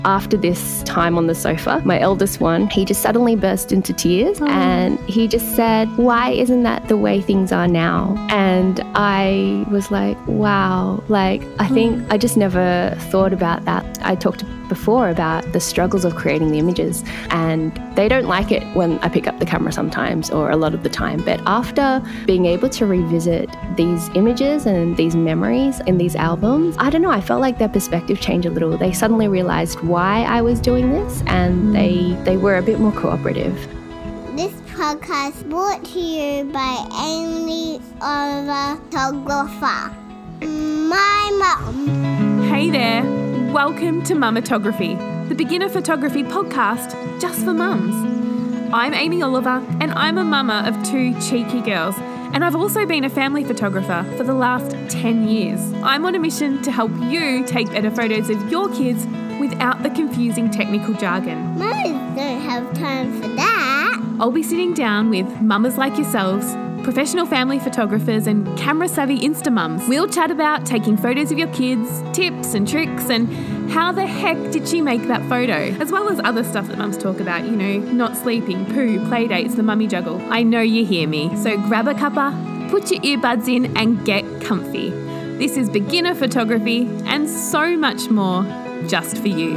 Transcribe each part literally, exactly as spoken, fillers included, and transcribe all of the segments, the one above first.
After this time on the sofa, my eldest one, he just suddenly burst into tears. Oh. And he just said, why isn't that the way things are now? And I was like, wow, like I think I just never thought about that. I talked before about the struggles of creating the images, and they don't like it when I pick up the camera sometimes, or a lot of the time. But after being able to revisit these images and these memories in these albums, I don't know, I felt like their perspective changed a little. They suddenly realized why I was doing this, and they, they were a bit more cooperative. This podcast brought to you by Amy Oliver, photographer. My mum. Hey there. Welcome to Mamatography, the beginner photography podcast just for mums. I'm Amy Oliver, and I'm a mama of two cheeky girls, and I've also been a family photographer for the last ten years. I'm on a mission to help you take better photos of your kids without the confusing technical jargon. Mums don't have time for that. I'll be sitting down with mamas like yourselves, professional family photographers and camera-savvy Insta-mums. We'll chat about taking photos of your kids, tips and tricks, and how the heck did she make that photo, as well as other stuff that mums talk about, you know, not sleeping, poo, play dates, the mummy juggle. I know you hear me, so grab a cuppa, put your earbuds in and get comfy. This is beginner photography and so much more just for you.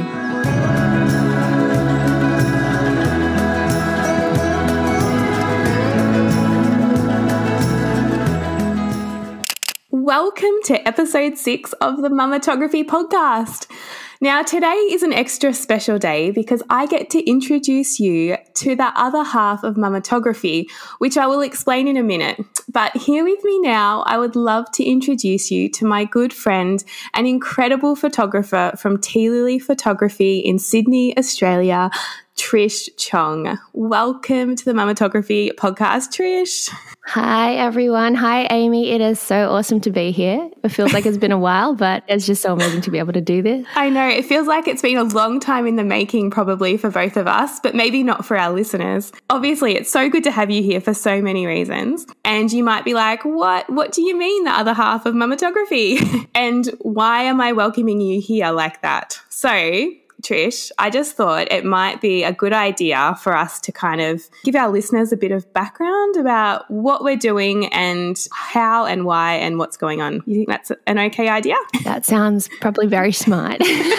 Welcome to episode six of the Mamatography podcast. Now, today is an extra special day because I get to introduce you to the other half of Mamatography, which I will explain in a minute. But here with me now, I would love to introduce you to my good friend, an incredible photographer from Tea Lily Photography in Sydney, Australia, Trish Chong. Welcome to the Mamatography podcast, Trish. Hi, everyone. Hi, Amy. It is so awesome to be here. It feels like it's been a while, but it's just so amazing to be able to do this. I know. It feels like it's been a long time in the making, probably for both of us, but maybe not for our listeners. Obviously, it's so good to have you here for so many reasons. And you might be like, what? What do you mean the other half of Mamatography? And why am I welcoming you here like that? So, Trish, I just thought it might be a good idea for us to kind of give our listeners a bit of background about what we're doing and how and why and what's going on. You think that's an okay idea? That sounds probably very smart.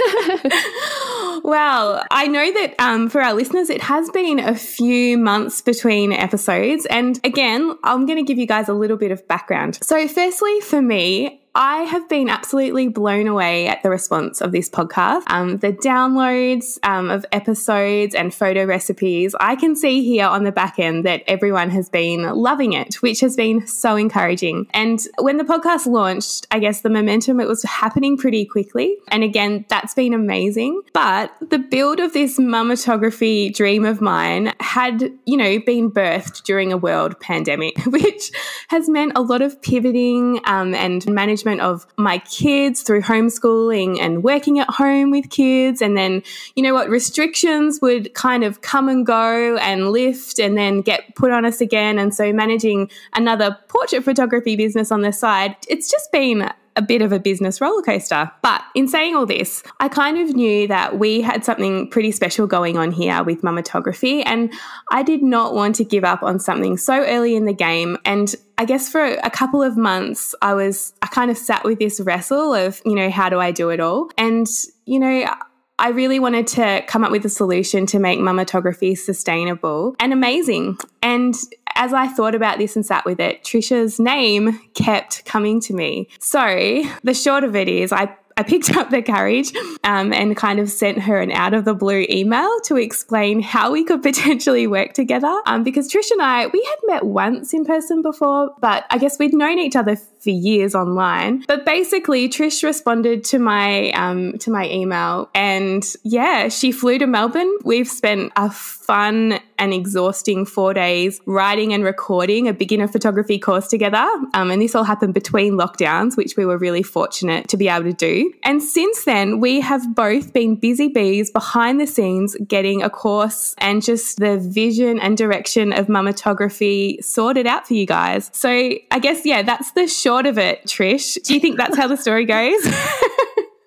Well, I know that um, for our listeners, it has been a few months between episodes. And again, I'm going to give you guys a little bit of background. So firstly, for me, I have been absolutely blown away at the response of this podcast. Um, the downloads um, of episodes and photo recipes, I can see here on the back end that everyone has been loving it, which has been so encouraging. And when the podcast launched, I guess the momentum, it was happening pretty quickly. And again, that's been amazing. But the build of this Mamatography dream of mine had, you know, been birthed during a world pandemic, which has meant a lot of pivoting um, and management of my kids through homeschooling and working at home with kids. And then, you know what, restrictions would kind of come and go and lift and then get put on us again. And so managing another portrait photography business on the side, it's just been a bit of a business roller coaster. But in saying all this, I kind of knew that we had something pretty special going on here with Mamatography, and I did not want to give up on something so early in the game. And I guess for a couple of months, I was, I kind of sat with this wrestle of, you know, how do I do it all? And, you know, I really wanted to come up with a solution to make Mamatography sustainable and amazing. And as I thought about this and sat with it, Trisha's name kept coming to me. So the short of it is I I picked up the courage um, and kind of sent her an out of the blue email to explain how we could potentially work together. Um, because Trish and I, we had met once in person before, but I guess we'd known each other for years online. But basically, Trish responded to my um, to my email, and yeah, she flew to Melbourne. We've spent a fun and exhausting four days writing and recording a beginner photography course together. Um, and this all happened between lockdowns, which we were really fortunate to be able to do. And since then, we have both been busy bees behind the scenes getting a course and just the vision and direction of Mamatography sorted out for you guys. So I guess, yeah, that's the short of it, Trish. Do you think that's how the story goes?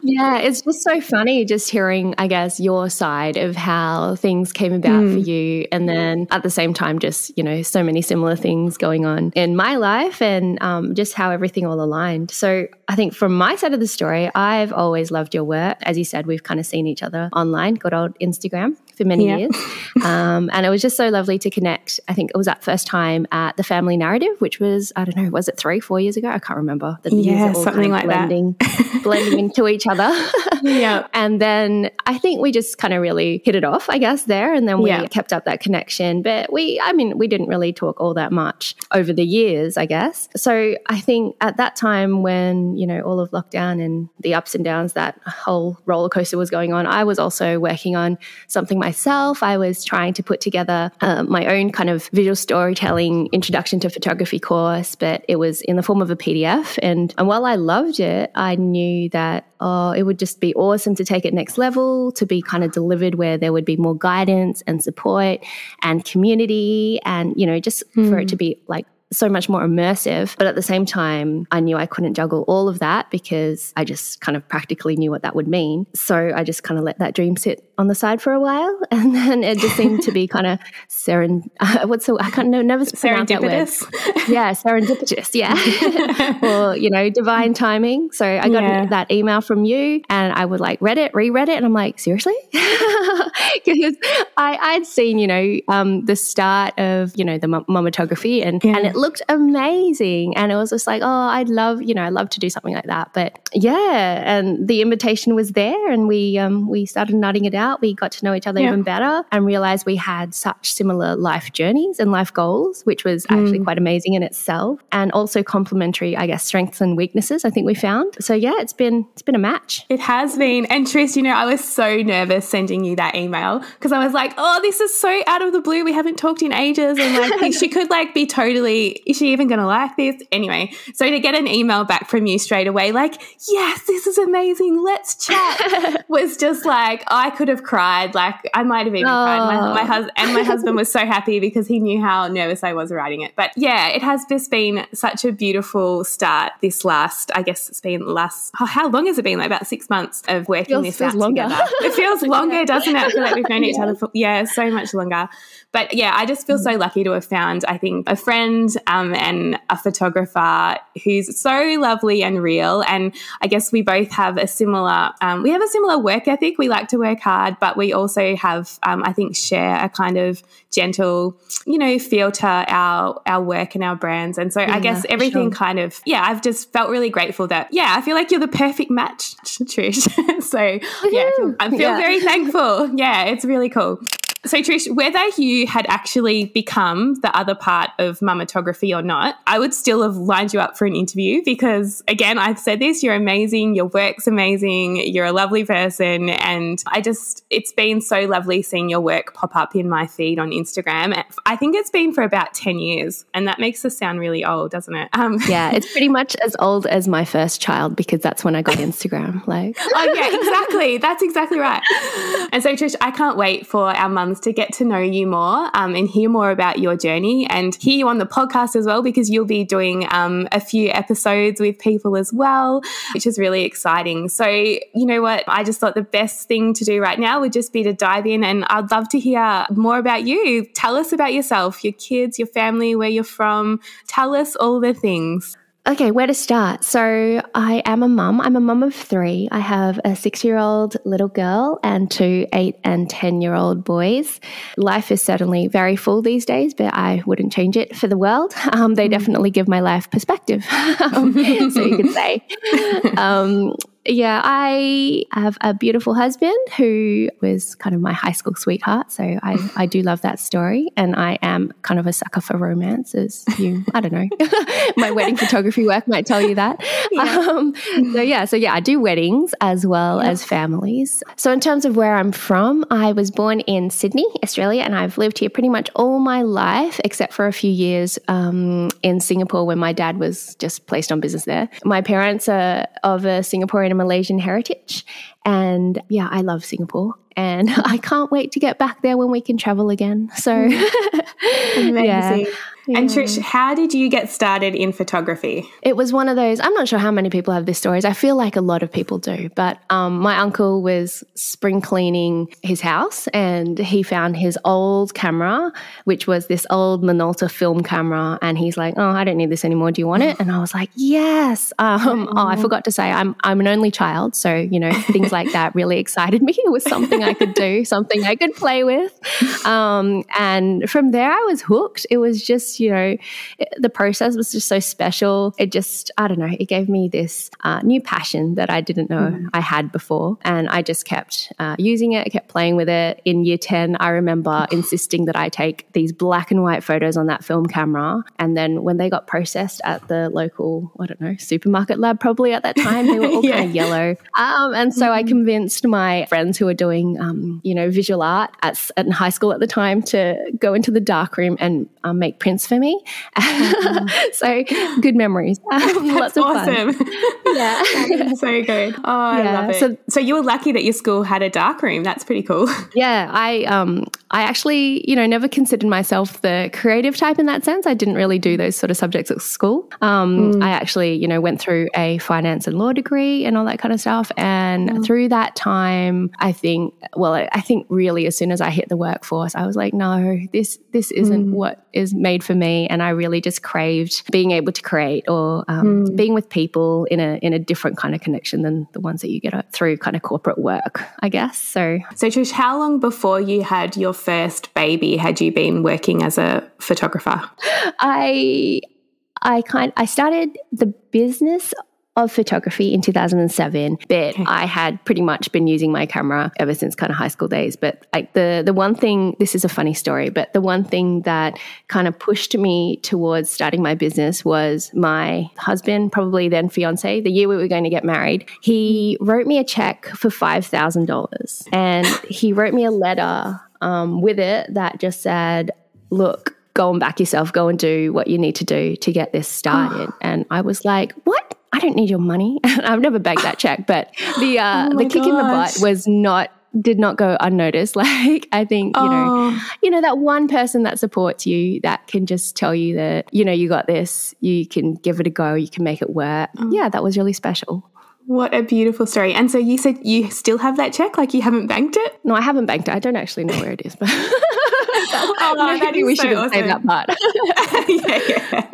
Yeah, it's just so funny just hearing, I guess, your side of how things came about mm. for you. And then at the same time, just, you know, so many similar things going on in my life and um, just how everything all aligned. So I think from my side of the story, I've always loved your work. As you said, we've kind of seen each other online, good old Instagram for many yeah. years. Um, and it was just so lovely to connect. I think it was that first time at the Family Narrative, which was, I don't know, was it three, four years ago? I can't remember. The yeah, years all something kind of like blending, that. blending into each other. Yeah. And then I think we just kind of really hit it off, I guess, there. And then we yeah. kept up that connection. But we, I mean, we didn't really talk all that much over the years, I guess. So I think at that time when, you know, all of lockdown and the ups and downs, that whole roller coaster was going on, I was also working on something myself. I was trying to put together uh, my own kind of visual storytelling introduction to photography course, but it was in the form of a P D F. And, and while I loved it, I knew that, oh, it would just be awesome to take it next level, to be kind of delivered where there would be more guidance and support and community and, you know, just mm. for it to be like so much more immersive. But at the same time, I knew I couldn't juggle all of that because I just kind of practically knew what that would mean. So I just kind of let that dream sit on the side for a while. And then it just seemed to be kind of seren, uh, what's the, I can't know, never pronounce that word. Yeah, serendipitous. Yeah. Or, you know, divine timing. So I got yeah. that email from you and I would like read it, reread it. And I'm like, seriously? Because I, I'd seen, you know, um, the start of, you know, the mammography and, yeah. and it looked amazing. And it was just like, oh, I'd love, you know, I'd love to do something like that. But yeah, and the invitation was there and we um, we started nutting it out. We got to know each other yeah. even better and realized we had such similar life journeys and life goals, which was mm. actually quite amazing in itself. And also complementary, I guess, strengths and weaknesses, I think we found. So yeah, it's been it's been a match. It has been. And Trish, you know, I was so nervous sending you that email because I was like, oh, this is so out of the blue. We haven't talked in ages. And like she could like be totally, is she even going to like this? Anyway, so to get an email back from you straight away, like, yes, this is amazing. Let's chat was just like, I could have cried. Like I might have even oh. cried. My, my husband and my husband was so happy because he knew how nervous I was writing it. But yeah, it has just been such a beautiful start this last, I guess it's been last, oh, how long has it been? Like about six months of working feels, this feels out longer. together. It feels longer, doesn't it? I feel like we've known each yeah. other for, yeah, so much longer. But yeah, I just feel so lucky to have found, I think, a friend um, and a photographer who's so lovely and real. And I guess we both have a similar, um, we have a similar work ethic. We like to work hard, but we also have, um, I think, share a kind of gentle, you know, feel to our, our work and our brands. And so yeah, I guess everything sure. kind of, yeah, I've just felt really grateful that, yeah, I feel like you're the perfect match, Trish. So yeah, I feel, I feel yeah. very thankful. Yeah, it's really cool. So Trish, whether you had actually become the other part of mammography or not, I would still have lined you up for an interview because, again, I've said this, you're amazing, your work's amazing, you're a lovely person, and I just, it's been so lovely seeing your work pop up in my feed on Instagram. I think it's been for about ten years, and that makes us sound really old, doesn't it? Um, yeah, it's pretty much as old as my first child because that's when I got Instagram. Like, oh yeah, exactly. That's exactly right. And so Trish, I can't wait for our mums to get to know you more um, and hear more about your journey and hear you on the podcast as well because you'll be doing um, a few episodes with people as well, which is really exciting. So you know what? I just thought the best thing to do right now would just be to dive in and I'd love to hear more about you. Tell us about yourself, your kids, your family, where you're from. Tell us all the things. Okay, where to start? So I am a mum. I'm a mum of three. I have a six-year-old little girl and two eight and ten-year-old boys. Life is certainly very full these days, but I wouldn't change it for the world. Um, they definitely give my life perspective, um, so you could say. Um, Yeah, I have a beautiful husband who was kind of my high school sweetheart. So I, I do love that story. And I am kind of a sucker for romance, as you, I don't know, my wedding photography work might tell you that. Yeah. Um, so yeah, so yeah, I do weddings as well yeah. as families. So in terms of where I'm from, I was born in Sydney, Australia, and I've lived here pretty much all my life, except for a few years um, in Singapore when my dad was just placed on business there. My parents are of a Singaporean Malaysian heritage. And yeah, I love Singapore. And I can't wait to get back there when we can travel again. So, amazing. Yeah. And Trish, how did you get started in photography? It was one of those, I'm not sure how many people have this stories. I feel like a lot of people do. But um, my uncle was spring cleaning his house and he found his old camera, which was this old Minolta film camera. And he's like, oh, I don't need this anymore. Do you want it? And I was like, yes. Um, oh, I forgot to say, I'm I'm an only child. So, you know, things like that really excited me. It was something I could do, something I could play with. Um, and from there, I was hooked. It was just, you know, it, the process was just so special. It just, I don't know, it gave me this uh, new passion that I didn't know mm. I had before. And I just kept uh, using it, I kept playing with it. In year ten, I remember insisting that I take these black and white photos on that film camera. And then when they got processed at the local, I don't know, supermarket lab probably at that time, they were all yeah. kind of yellow. Um, and so mm. I convinced my friends who were doing, um, you know, visual art at, at high school at the time to go into the darkroom and um, make prints for me. So good memories. Um, lots of awesome. Fun. Yeah. So good. Oh, I yeah. love it. So, so you were lucky that your school had a darkroom. That's pretty cool. Yeah. I um I actually, you know, never considered myself the creative type in that sense. I didn't really do those sort of subjects at school. Um, mm. I actually, you know, went through a finance and law degree and all that kind of stuff. And mm. through that time, I think, well, I think really as soon as I hit the workforce, I was like, no, this this isn't mm. what is made for me. And I really just craved being able to create or um, mm. being with people in a in a different kind of connection than the ones that you get through kind of corporate work, I guess. So, so Trish, how long before you had your first baby had you been working as a photographer? I I kind I started the business of photography in two thousand seven, but okay. I had pretty much been using my camera ever since kind of high school days. But like the the one thing, this is a funny story, but the one thing that kind of pushed me towards starting my business was my husband, probably then fiance, the year we were going to get married, he wrote me a check for five thousand dollars and he wrote me a letter um, with it that just said, look, go and back yourself, go and do what you need to do to get this started. Oh. And I was like, what? I don't need your money. I've never begged that check, but the uh, oh the kick gosh. in the butt was not did not go unnoticed. Like I think you oh. know, you know that one person that supports you that can just tell you that you know you got this, you can give it a go, you can make it work. Oh. Yeah, that was really special. What a beautiful story. And so you said you still have that check, like you haven't banked it? No, I haven't banked it. I don't actually know where it is, but oh, no, maybe we so should have saved that part. yeah, yeah.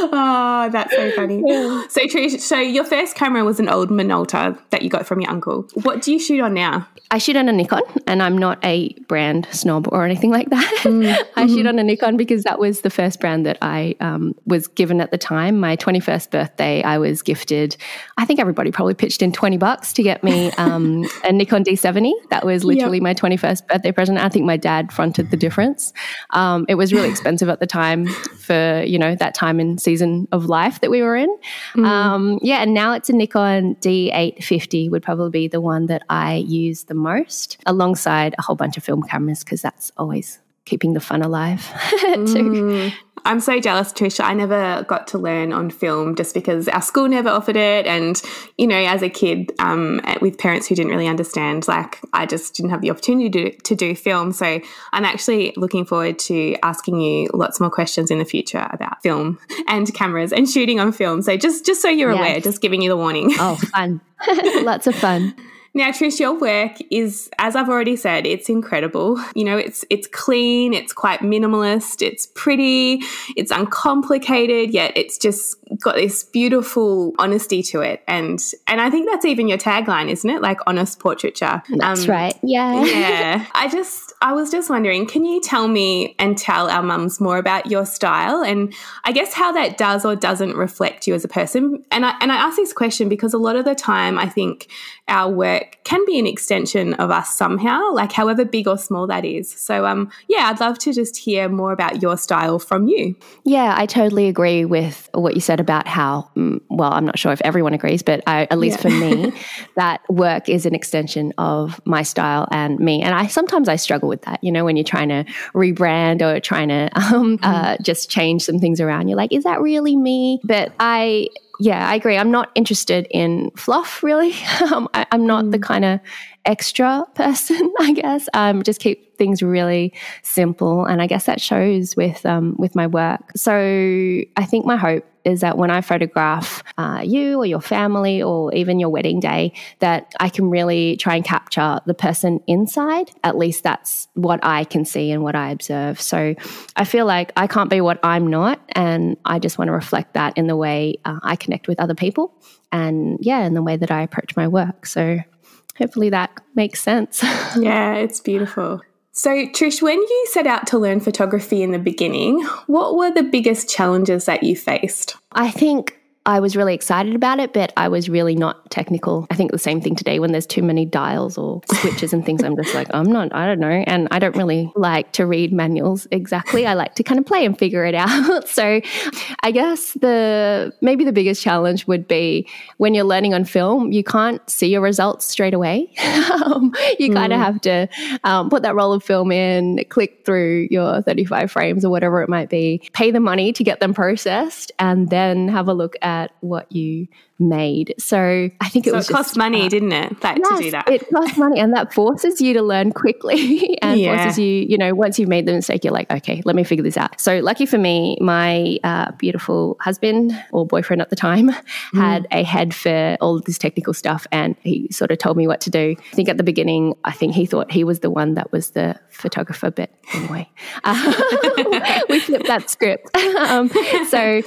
Oh, that's so funny. Yeah. So, Trish, so your first camera was an old Minolta that you got from your uncle. What do you shoot on now? I shoot on a Nikon, and I'm not a brand snob or anything like that. Mm. I mm-hmm. shoot on a Nikon because that was the first brand that I um, was given at the time. My twenty-first birthday, I was gifted, I think everybody probably pitched in twenty bucks to get me um, a Nikon D seventy. That was literally yep. my twenty-first birthday present. I think my dad fronted the difference. Um, it was really expensive at the time for, you know, that time and season of life that we were in. Mm. Um, yeah, and now it's a Nikon D eight fifty would probably be the one that I use the most, alongside a whole bunch of film cameras because that's always keeping the fun alive too. Mm. I'm so jealous, Tricia. I never got to learn on film just because our school never offered it. And, you know, as a kid um, with parents who didn't really understand, like I just didn't have the opportunity to, to do film. So I'm actually looking forward to asking you lots more questions in the future about film and cameras and shooting on film. So just, just so you're yes. aware, just giving you the warning. Oh, fun. Lots of fun. Now, Trish, your work is, as I've already said, it's incredible. You know, it's it's clean, it's quite minimalist, it's pretty, it's uncomplicated, yet it's just got this beautiful honesty to it. And and I think that's even your tagline, isn't it? Like honest portraiture. That's um, right. Yeah. Yeah. I just, I was just wondering, can you tell me and tell our mums more about your style and I guess how that does or doesn't reflect you as a person? And I, and I ask this question because a lot of the time I think our work can be an extension of us somehow, like however big or small that is. So, um, yeah, I'd love to just hear more about your style from you. Yeah, I totally agree with what you said about how, well, I'm not sure if everyone agrees, but I, at least yeah. for me, that work is an extension of my style and me. And I sometimes I struggle with that, you know, when you're trying to rebrand or trying to um, mm. uh, just change some things around. You're like, is that really me? But I... yeah, I agree. I'm not interested in fluff, really. um, I, I'm not mm. the kind of extra person, I guess. Um, just keep things really simple, and I guess that shows with um, with my work. So I think my hope is that when I photograph uh, you or your family or even your wedding day, that I can really try and capture the person inside. At least that's what I can see and what I observe. So I feel like I can't be what I'm not, and I just want to reflect that in the way uh, I connect with other people, and yeah, in the way that I approach my work. So hopefully that makes sense. Yeah, it's beautiful. So Trish, when you set out to learn photography in the beginning, what were the biggest challenges that you faced? I think I was really excited about it, but I was really not technical. I think the same thing today when there's too many dials or switches and things. I'm just like, I'm not, I don't know. And I don't really like to read manuals exactly. I like to kind of play and figure it out. So I guess the maybe the biggest challenge would be when you're learning on film, you can't see your results straight away. um, you mm. kind of have to um, put that roll of film in, click through your thirty-five frames or whatever it might be, pay the money to get them processed, and then have a look at at what you made. So I think it so was it just, cost money, uh, didn't it? That, yes, to do that. It costs money, and that forces you to learn quickly and yeah. forces you, you know, once you've made the mistake, you're like, okay, let me figure this out. So lucky for me, my uh, beautiful husband or boyfriend at the time mm. had a head for all of this technical stuff, and he sort of told me what to do. I think at the beginning, I think he thought he was the one that was the photographer, but anyway, uh, we flipped that script. um, so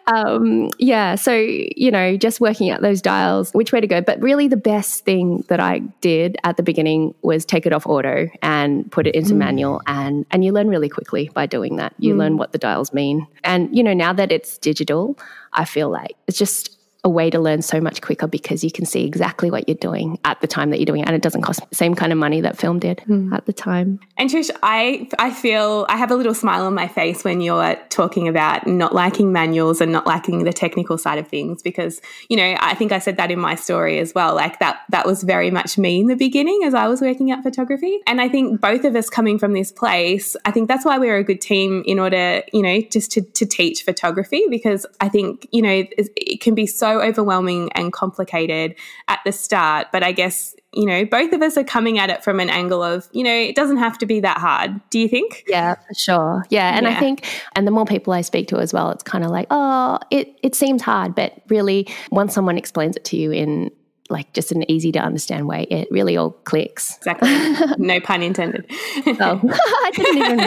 um, yeah, so, you know, just working out those dials, which way to go. But really the best thing that I did at the beginning was take it off auto and put it into mm. manual, and, and you learn really quickly by doing that. You mm. learn what the dials mean. And, you know, now that it's digital, I feel like it's just a way to learn so much quicker because you can see exactly what you're doing at the time that you're doing it, and it doesn't cost the same kind of money that film did mm. at the time. And Trish, I I feel I have a little smile on my face when you're talking about not liking manuals and not liking the technical side of things, because, you know, I think I said that in my story as well. Like that that was very much me in the beginning as I was working at photography. And I think both of us coming from this place, I think that's why we're a good team in order, you know, just to, to teach photography, because I think, you know, it, it can be so overwhelming and complicated at the start. But I guess, you know, both of us are coming at it from an angle of, you know, it doesn't have to be that hard. Do you think? Yeah, for sure. Yeah. And yeah. I think, and the more people I speak to as well, it's kind of like, oh, it, it seems hard. But really, once someone explains it to you in like just an easy to understand way, it really all clicks. Exactly. No pun intended. Oh, I didn't even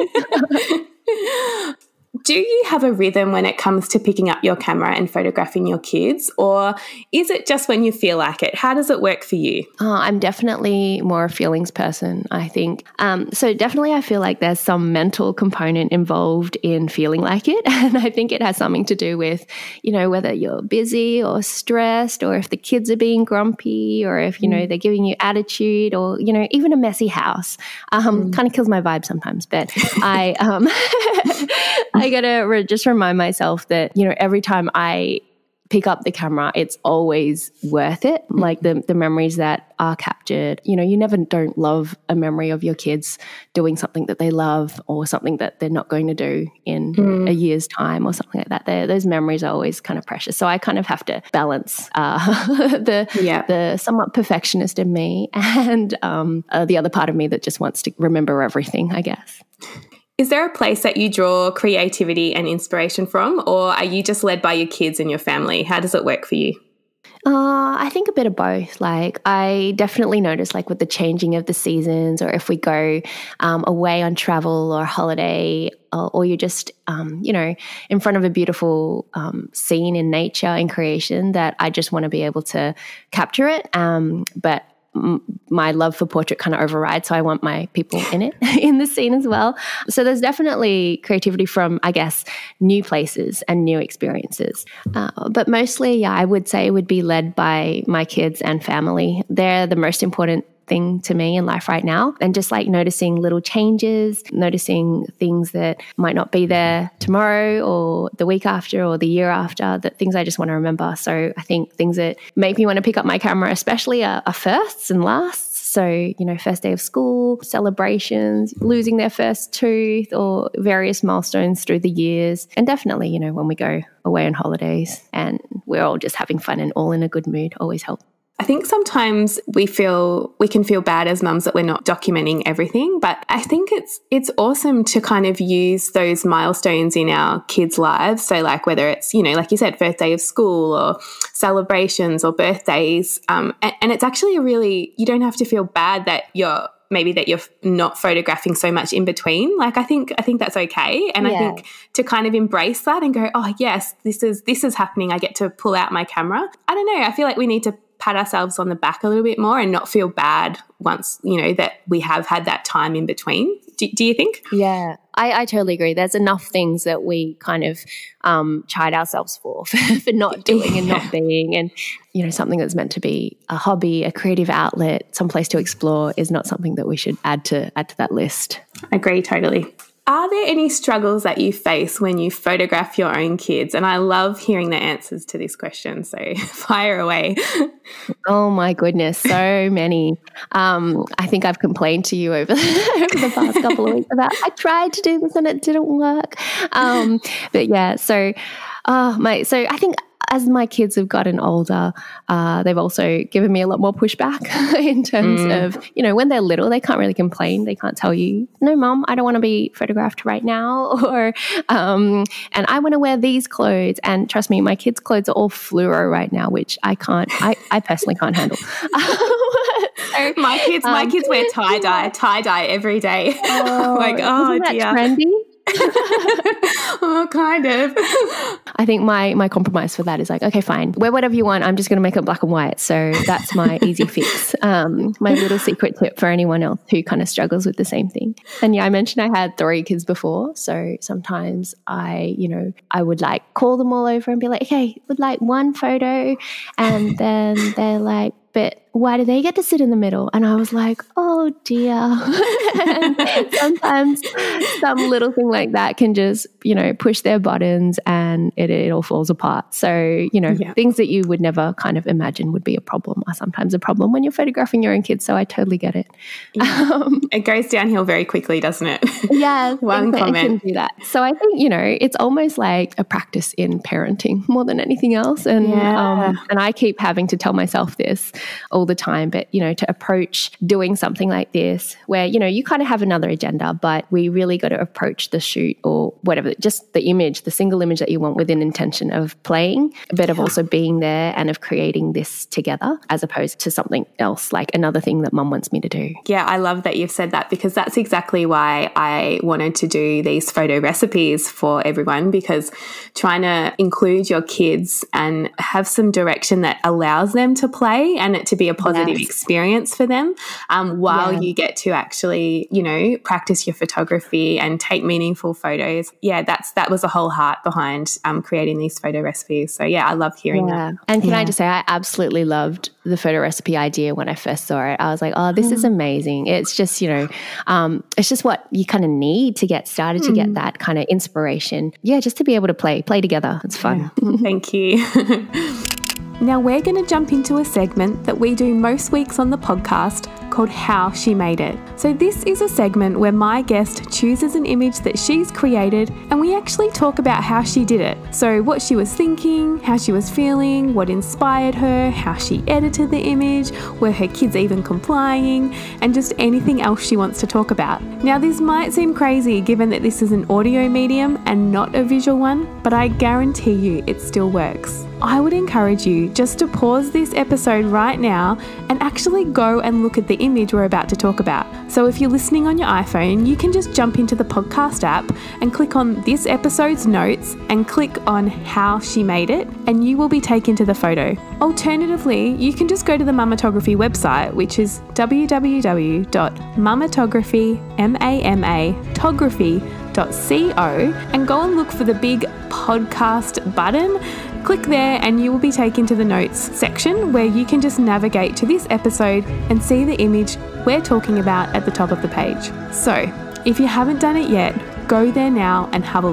realize. Do you have a rhythm when it comes to picking up your camera and photographing your kids, or is it just when you feel like it? How does it work for you? Oh, I'm definitely more a feelings person, I think. Um, so definitely I feel like there's some mental component involved in feeling like it. And I think it has something to do with, you know, whether you're busy or stressed, or if the kids are being grumpy, or if, you know, they're giving you attitude, or, you know, even a messy house. Um, mm. Kind of kills my vibe sometimes, but I... Um, I got to re- just remind myself that, you know, every time I pick up the camera, it's always worth it. Like the the memories that are captured, you know, you never don't love a memory of your kids doing something that they love or something that they're not going to do in mm. a year's time or something like that. They're, those memories are always kind of precious. So I kind of have to balance uh, the yeah. the somewhat perfectionist in me and um, uh, the other part of me that just wants to remember everything, I guess. Is there a place that you draw creativity and inspiration from, or are you just led by your kids and your family? How does it work for you? Uh, I think a bit of both. Like I definitely notice like with the changing of the seasons, or if we go um, away on travel or holiday, or, or you're just, um, you know, in front of a beautiful um, scene in nature, in creation, that I just want to be able to capture it. Um, but my love for portrait kind of overrides, so I want my people in it, in the scene as well. So there's definitely creativity from, I guess, new places and new experiences. Uh, but mostly, yeah, I would say it would be led by my kids and family. They're the most important thing to me in life right now, and just like noticing little changes, noticing things that might not be there tomorrow or the week after or the year after, that things I just want to remember. So I think things that make me want to pick up my camera especially are, are firsts and lasts. So, you know, first day of school, celebrations, losing their first tooth, or various milestones through the years. And definitely, you know, when we go away on holidays and we're all just having fun and all in a good mood, always helps. I think sometimes we feel we can feel bad as mums that we're not documenting everything, but I think it's it's awesome to kind of use those milestones in our kids' lives. So like whether it's, you know, like you said, birthday of school or celebrations or birthdays, um, and, and it's actually a really, you don't have to feel bad that you're maybe that you're not photographing so much in between. Like I think I think that's okay. And yeah. I think to kind of embrace that and go, oh yes, this is this is happening. I get to pull out my camera. I don't know. I feel like we need to pat ourselves on the back a little bit more and not feel bad once, you know, that we have had that time in between. Do, do you think? Yeah, I, I totally agree. There's enough things that we kind of um, chide ourselves for, for, for not doing and not being. And, you know, something that's meant to be a hobby, a creative outlet, someplace to explore is not something that we should add to add to that list. Agree, totally. Are there any struggles that you face when you photograph your own kids? And I love hearing the answers to this question, so fire away. Oh my goodness, so many. Um, I think I've complained to you over, over the past couple of weeks about I tried to do this and it didn't work. Um, but yeah, so oh my, so I think as my kids have gotten older, uh, they've also given me a lot more pushback in terms mm. of, you know, when they're little, they can't really complain. They can't tell you, no, Mum, I don't want to be photographed right now, or, um, and I want to wear these clothes. And trust me, my kids' clothes are all fluoro right now, which I can't, I, I personally can't handle. so, my kids, my um, kids wear tie dye, tie dye every day. Oh, like, oh isn't that dear. trendy? Oh, kind of. I think my my compromise for that is like, okay, fine, wear whatever you want. I'm just going to make it black and white. So that's my easy fix. Um, my little secret tip for anyone else who kind of struggles with the same thing. And yeah, I mentioned I had three kids before. So sometimes I, you know, I would like call them all over and be like, okay, would like one photo. And then they're like, but why do they get to sit in the middle? And I was like, oh dear. And sometimes some little thing like that can just, you know, push their buttons and it, it all falls apart. So, you know, yeah. things that you would never kind of imagine would be a problem are sometimes a problem when you're photographing your own kids. So I totally get it. Yeah. Um, it goes downhill very quickly, doesn't it? Yeah. One comment. It can do that. So I think, you know, it's almost like a practice in parenting more than anything else. And, yeah. um, and I keep having to tell myself this all the time, but, you know, to approach doing something like this where, you know, you kind of have another agenda, but we really got to approach the shoot or whatever, just the image, the single image that you want with an intention of playing, but of also being there and of creating this together as opposed to something else, like another thing that Mum wants me to do. Yeah, I love that you've said that because that's exactly why I wanted to do these photo recipes for everyone, because trying to include your kids and have some direction that allows them to play and it to be a positive yes. experience for them um, while yeah. you get to actually, you know, practice your photography and take meaningful photos. Yeah, that's that was the whole heart behind um, creating these photo recipes. So, yeah, I love hearing yeah. that. And can yeah. I just say I absolutely loved the photo recipe idea when I first saw it. I was like, oh, this mm. is amazing. It's just, you know, um, it's just what you kind of need to get started, mm. to get that kind of inspiration. Yeah, just to be able to play, play together. It's fun. Yeah. Thank you. Now we're going to jump into a segment that we do most weeks on the podcast called How She Made It. So this is a segment where my guest chooses an image that she's created and we actually talk about how she did it. So what she was thinking, how she was feeling, what inspired her, how she edited the image, were her kids even complying, and just anything else she wants to talk about. Now this might seem crazy given that this is an audio medium and not a visual one, but I guarantee you it still works. I would encourage you just to pause this episode right now and actually go and look at the image we're about to talk about. So if you're listening on your iPhone, you can just jump into the podcast app and click on this episode's notes and click on How She Made It, and you will be taken to the photo. Alternatively, you can just go to the Mamatography website, which is w w w dot mamatography dot co, and go and look for the big podcast button. Click there and you will be taken to the notes section where you can just navigate to this episode and see the image we're talking about at the top of the page. So if you haven't done it yet, go there now and have a look.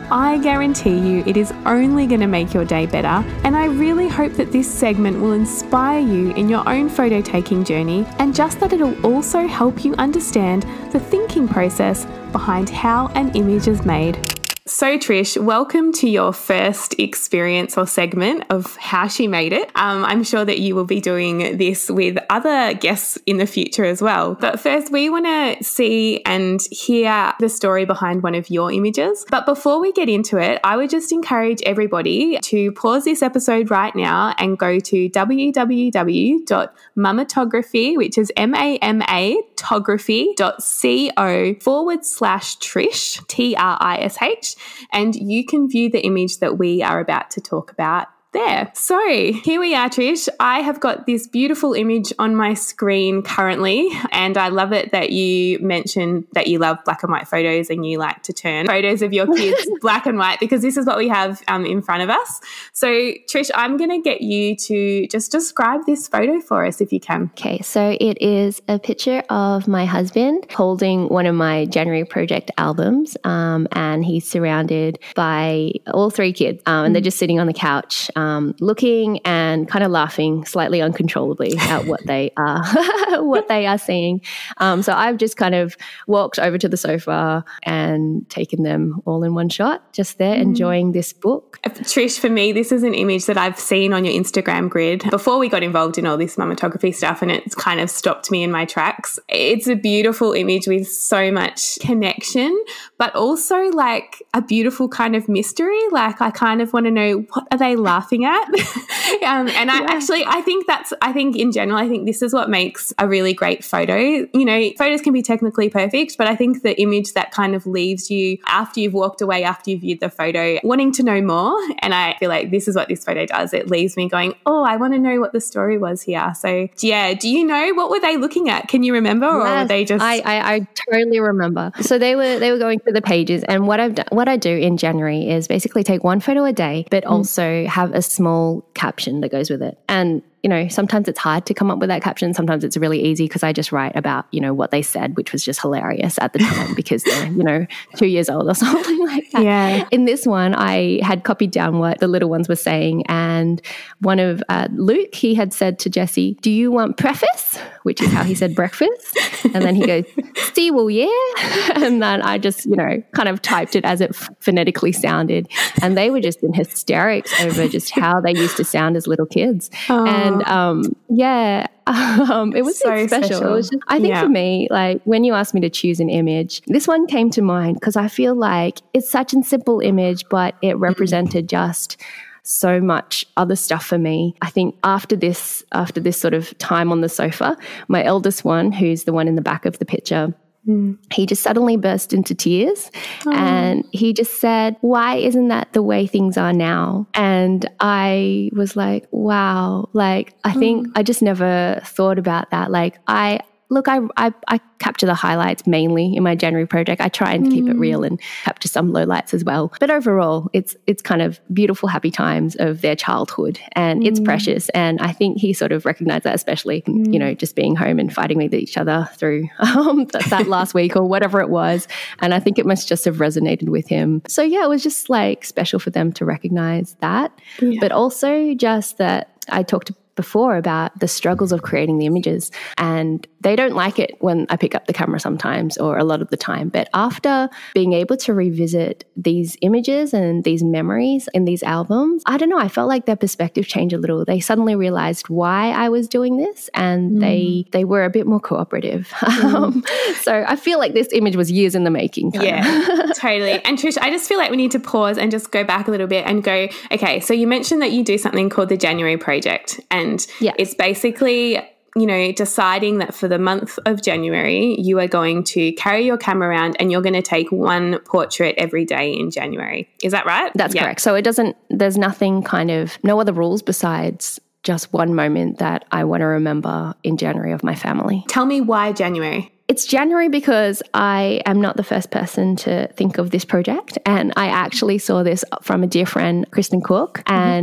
I guarantee you it is only going to make your day better, and I really hope that this segment will inspire you in your own photo taking journey, and just that it'll also help you understand the thinking process behind how an image is made. So Trish, welcome to your first experience or segment of How She Made It. Um, I'm sure that you will be doing this with other guests in the future as well. But first, we want to see and hear the story behind one of your images. But before we get into it, I would just encourage everybody to pause this episode right now and go to w w w dot mamatography, which is M A M A tography dot co forward slash Trish, T R I S H. And you can view the image that we are about to talk about there. So here we are, Trish. I have got this beautiful image on my screen currently, and I love it that you mentioned that you love black and white photos and you like to turn photos of your kids black and white, because this is what we have um, in front of us. So Trish, I'm going to get you to just describe this photo for us if you can. Okay, so it is a picture of my husband holding one of my January Project albums, um, and he's surrounded by all three kids, um, and mm. they're just sitting on the couch, um, Um, looking and kind of laughing slightly uncontrollably at what they are, what they are seeing. Um, so I've just kind of walked over to the sofa and taken them all in one shot, just there, mm. enjoying this book. Trish, for me, this is an image that I've seen on your Instagram grid before we got involved in all this mamatography stuff, and it's kind of stopped me in my tracks. It's a beautiful image with so much connection, but also like a beautiful kind of mystery. Like I kind of want to know, what are they laughing at? um, and I yeah. actually, I think that's, I think in general, I think this is what makes a really great photo. You know, photos can be technically perfect, but I think the image that kind of leaves you after you've walked away, after you've viewed the photo, wanting to know more. And I feel like this is what this photo does. It leaves me going, oh, I want to know what the story was here. So yeah, do you know, what were they looking at? Can you remember? Or yes, were they just... I, I, I totally remember. So they were, they were going through the pages, and what I've done, what I do in January is basically take one photo a day, but mm. also have a small caption that goes with it. And you know, sometimes it's hard to come up with that caption. Sometimes it's really easy because I just write about, you know, what they said, which was just hilarious at the time because they're, you know, two years old or something like that. Yeah. In this one, I had copied down what the little ones were saying. And one of uh, Luke, he had said to Jesse, do you want preface? Which is how he said breakfast. And then he goes, see, well, yeah. And then I just, you know, kind of typed it as it phonetically sounded. And they were just in hysterics over just how they used to sound as little kids. Oh. And And um, yeah, um, it was so special. special. It was just, I think yeah. for me, like when you asked me to choose an image, this one came to mind because I feel like it's such a simple image, but it represented just so much other stuff for me. I think after this, after this sort of time on the sofa, my eldest one, who's the one in the back of the picture, Mm. he just suddenly burst into tears oh. and he just said, why isn't that the way things are now? And I was like, wow, like I think mm. I just never thought about that. Like I, look, I, I, I capture the highlights mainly in my January project. I try and mm. keep it real and capture some lowlights as well. But overall, it's it's kind of beautiful, happy times of their childhood, and mm. it's precious. And I think he sort of recognized that, especially, mm. you know, just being home and fighting with each other through um, that, that last week or whatever it was. And I think it must just have resonated with him. So yeah, it was just like special for them to recognize that. Yeah. But also just that I talked to before about the struggles of creating the images, and they don't like it when I pick up the camera sometimes or a lot of the time. But after being able to revisit these images and these memories in these albums, I don't know, I felt like their perspective changed a little. They suddenly realized why I was doing this, and mm. they they were a bit more cooperative. Mm. um, so I feel like this image was years in the making. Yeah, totally. And Trish, I just feel like we need to pause and just go back a little bit and go, okay, so you mentioned that you do something called the January Project, and And yeah. it's basically, you know, deciding that for the month of January, you are going to carry your camera around and you're going to take one portrait every day in January. Is that right? That's yeah. correct. So it doesn't, there's nothing kind of, no other rules besides just one moment that I want to remember in January of my family. Tell me why January? It's January because I am not the first person to think of this project. And I actually saw this from a dear friend, Kristen Cook, and mm-hmm.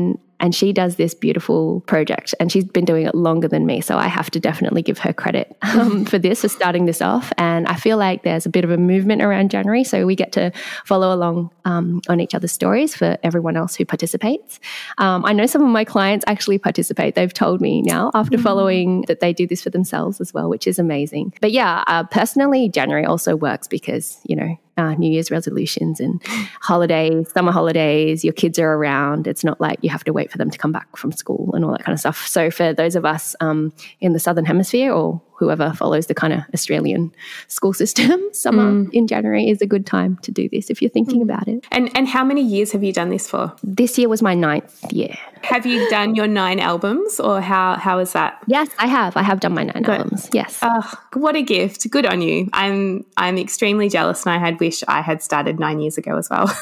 and she does this beautiful project, and she's been doing it longer than me. So I have to definitely give her credit um, for this, for starting this off. And I feel like there's a bit of a movement around January. So we get to follow along um, on each other's stories for everyone else who participates. Um, I know some of my clients actually participate. They've told me now after mm-hmm. following that they do this for themselves as well, which is amazing. But yeah, uh, personally, January also works because, you know, Uh, New Year's resolutions and holidays, summer holidays, your kids are around. It's not like you have to wait for them to come back from school and all that kind of stuff. So for those of us um, in the Southern Hemisphere, or whoever follows the kind of Australian school system, summer mm. in January is a good time to do this if you're thinking mm. about it. And and how many years have you done this for? This year was my ninth year. Have you done your nine albums, or how how is that? Yes, I have. I have done my nine Good. albums. Yes. Oh, what a gift. Good on you. I'm I'm extremely jealous, and I had wish I had started nine years ago as well.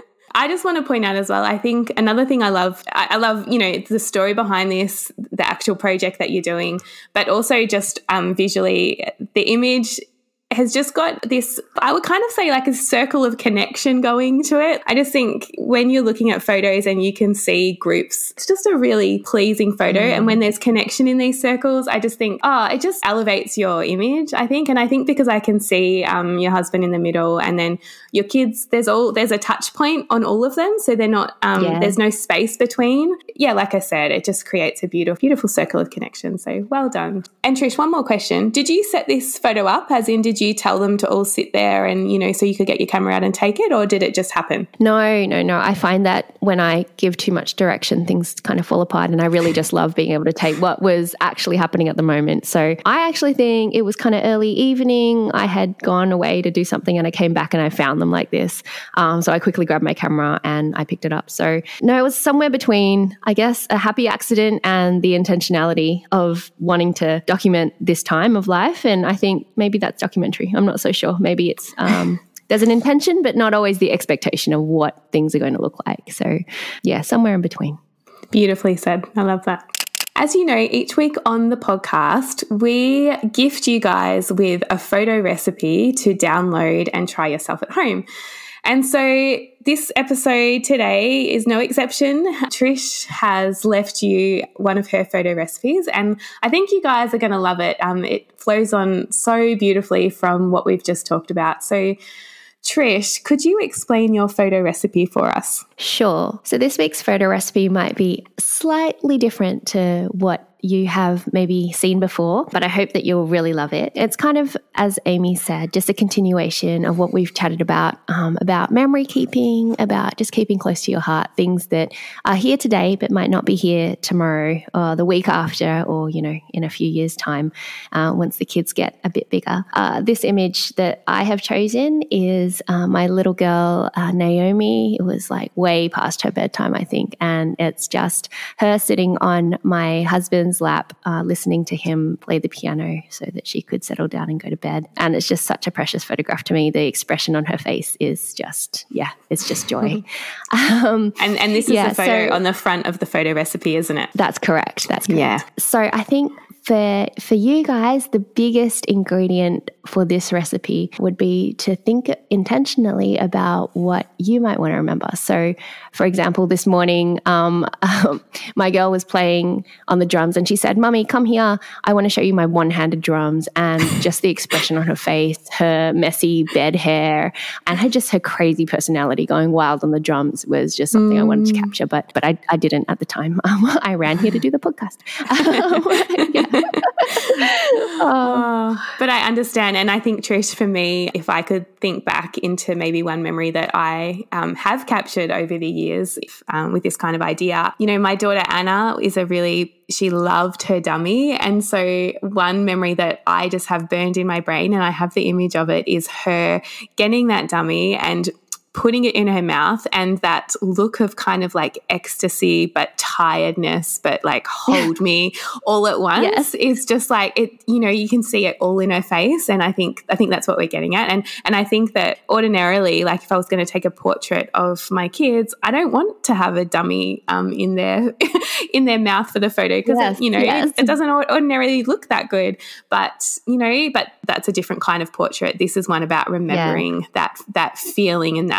I just want to point out as well, I think another thing I love, I, I love, you know, the story behind this, the actual project that you're doing, but also just um, visually the image has just got this, I would kind of say like a circle of connection going to it. I just think when you're looking at photos and you can see groups, it's just a really pleasing photo. Mm. And when there's connection in these circles, I just think, oh, it just elevates your image, I think. And I think because I can see um, your husband in the middle and then your kids, there's all, there's a touch point on all of them. So they're not, um, yeah. there's no space between. Yeah, like I said, it just creates a beautiful, beautiful circle of connection. So well done. And Trish, one more question. Did you set this photo up? As in, did you you tell them to all sit there and, you know, so you could get your camera out and take it, or did it just happen? No, no, no. I find that when I give too much direction, things kind of fall apart, and I really just love being able to take what was actually happening at the moment. So I actually think it was kind of early evening. I had gone away to do something and I came back and I found them like this. Um, so I quickly grabbed my camera and I picked it up. So no, it was somewhere between, I guess, a happy accident and the intentionality of wanting to document this time of life. And I think maybe that's documentary. I'm not so sure. Maybe it's um, there's an intention, but not always the expectation of what things are going to look like. So yeah, somewhere in between. Beautifully said. I love that. As you know, each week on the podcast, we gift you guys with a photo recipe to download and try yourself at home. And so this episode today is no exception. Trish has left you one of her photo recipes, and I think you guys are going to love it. Um, it flows on so beautifully from what we've just talked about. So Trish, could you explain your photo recipe for us? Sure. So this week's photo recipe might be slightly different to what you have maybe seen before, but I hope that you'll really love it. It's kind of, as Amy said, just a continuation of what we've chatted about, um, about memory keeping, about just keeping close to your heart, things that are here today but might not be here tomorrow or the week after, or, you know, in a few years' time uh, once the kids get a bit bigger. Uh, this image that I have chosen is uh, my little girl, uh, Naomi. It was like way past her bedtime, I think, and it's just her sitting on my husband's lap, uh, listening to him play the piano so that she could settle down and go to bed. And it's just such a precious photograph to me. The expression on her face is just, yeah, it's just joy. um, and and this is yeah, the photo so, on the front of the photo recipe, isn't it? That's correct. That's correct. Yeah. So I think for for you guys, the biggest ingredient for this recipe would be to think intentionally about what you might want to remember. So, for example, this morning, um, um, my girl was playing on the drums and she said, "Mummy, come here. I want to show you my one-handed drums." And just the expression on her face, her messy bed hair, and her just her crazy personality going wild on the drums was just something mm. I wanted to capture. But but I, I didn't at the time. Um, I ran here to do the podcast. yeah. oh, but I understand. And I think, Trish, for me, if I could think back into maybe one memory that I um, have captured over the years if, um, with this kind of idea, you know, my daughter Anna is a really, she loved her dummy. And so one memory that I just have burned in my brain, and I have the image of it, is her getting that dummy and putting it in her mouth, and that look of kind of like ecstasy but tiredness but like hold me all at once yes. is just like it, you know, you can see it all in her face. And I think I think that's what we're getting at. And and I think that ordinarily, like if I was going to take a portrait of my kids, I don't want to have a dummy um in their in their mouth for the photo, because yes, you know yes. it, it doesn't ordinarily look that good. But you know, but that's a different kind of portrait. This is one about remembering yeah. that that feeling and that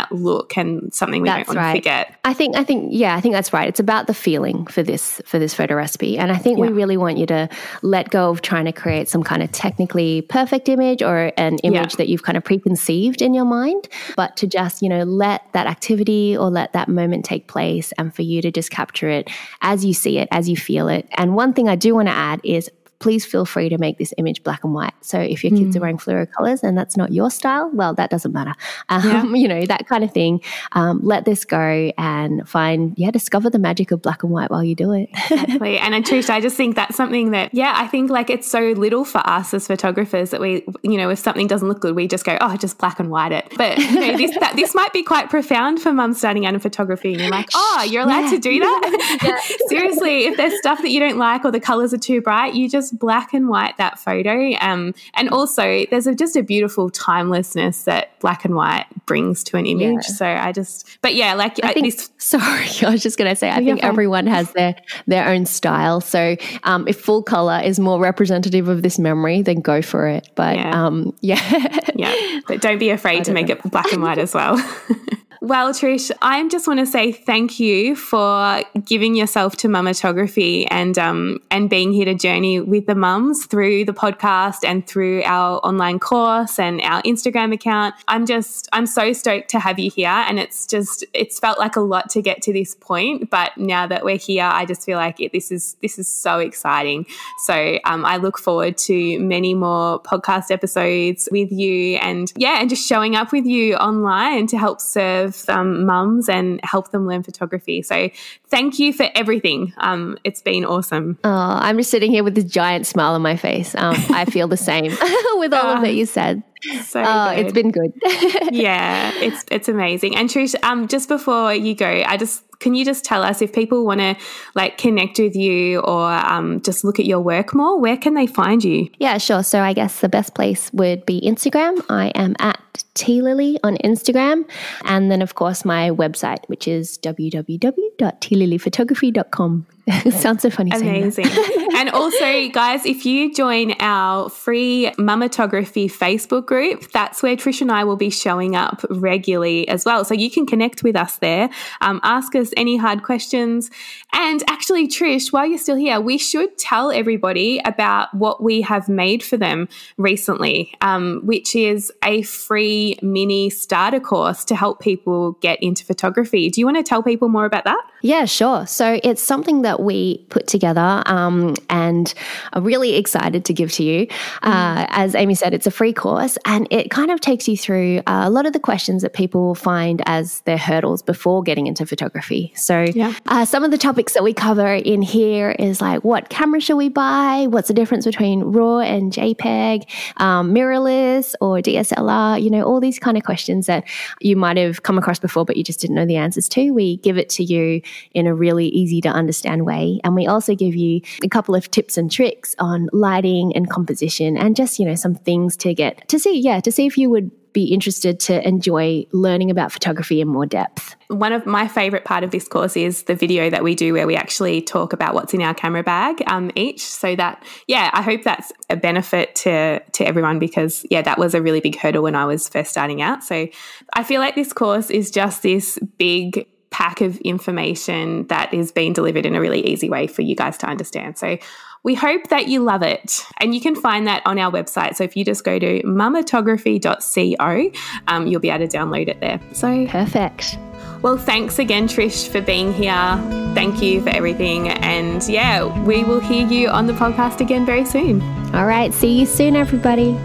that look and something we That's don't want right. to forget. I think, I think, yeah, I think that's right. It's about the feeling for this, for this photo recipe. And I think Yeah. we really want you to let go of trying to create some kind of technically perfect image or an image Yeah. that you've kind of preconceived in your mind, but to just, you know, let that activity or let that moment take place and for you to just capture it as you see it, as you feel it. And one thing I do want to add is please feel free to make this image black and white. So if your kids Mm. are wearing fluoro colors and that's not your style, well, that doesn't matter. Um, Yeah. You know, that kind of thing. Um, let this go and find, yeah, discover the magic of black and white while you do it. Exactly. And Trish, I just think that's something that, yeah, I think like it's so little for us as photographers that we, you know, if something doesn't look good, we just go, oh, just black and white it. But you know, this that, this might be quite profound for mums starting out in photography, and you're like, oh, you're allowed Yeah. to do that? Seriously, if there's stuff that you don't like or the colours are too bright, you just black and white that photo. Um, and also there's a, just a beautiful timelessness that black and white brings to an image. Yeah. So I just, but yeah, like I think, this. sorry, I was just going to say, I You're think fine. everyone has their, their own style. So um, if full color is more representative of this memory, then go for it. But Yeah. um, yeah. Yeah, but don't be afraid to don't make know. it black and white as well. Well, Trish, I just want to say thank you for giving yourself to mamatography and um, and being here to journey with the mums through the podcast and through our online course and our Instagram account. I'm just, I'm so stoked to have you here, and it's just, it's felt like a lot to get to this point, but now that we're here, I just feel like it, this is this is so exciting. So um, I look forward to many more podcast episodes with you, and yeah, and just showing up with you online to help serve um, mums and help them learn photography. So thank you for everything. Um, it's been awesome. Oh, I'm just sitting here with this giant smile on my face. Um, I feel the same with all of that you said. So Oh, good. it's been good. Yeah, it's it's amazing. And Trish, um, just before you go, I just can you just tell us if people want to like connect with you or um, just look at your work more, where can they find you? Yeah, sure. So I guess the best place would be Instagram. I am at T Lily on Instagram. And then, of course, my website, which is w w w dot t lily photography dot com. It sounds so funny saying that. Amazing. And also, guys, if you join our free mamatography Facebook group, that's where Trish and I will be showing up regularly as well. So you can connect with us there, um, ask us any hard questions. And actually, Trish, while you're still here, we should tell everybody about what we have made for them recently, um, which is a free mini starter course to help people get into photography. Do you want to tell people more about that? Yeah, sure. So it's something that we put together um, and are really excited to give to you. Uh, as Amy said, it's a free course and it kind of takes you through uh, a lot of the questions that people find as their hurdles before getting into photography. So Yeah. uh, some of the topics that we cover in here is like, what camera should we buy? What's the difference between RAW and JPEG, um, mirrorless or D S L R? You know, all these kind of questions that you might have come across before, but you just didn't know the answers to. We give it to you in a really easy to understand way. And we also give you a couple of tips and tricks on lighting and composition and just, you know, some things to get to see, yeah, to see if you would be interested to enjoy learning about photography in more depth. One of my favorite part of this course is the video that we do where we actually talk about what's in our camera bag um, each. So that, yeah, I hope that's a benefit to, to everyone because, yeah, that was a really big hurdle when I was first starting out. So I feel like this course is just this big pack of information that is being delivered in a really easy way for you guys to understand. So we hope that you love it. And you can find that on our website. So if you just go to mamatography dot co, um, you'll be able to download it there. So Perfect. well, thanks again, Trish, for being here. Thank you for everything. And yeah, we will hear you on the podcast again very soon. All right. See you soon, everybody.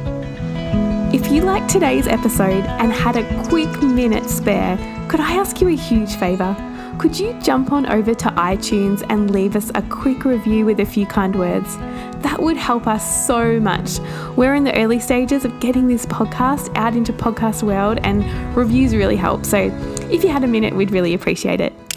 If you liked today's episode and had a quick minute spare, could I ask you a huge favour? Could you jump on over to iTunes and leave us a quick review with a few kind words? That would help us so much. We're in the early stages of getting this podcast out into podcast world and reviews really help. So if you had a minute, we'd really appreciate it.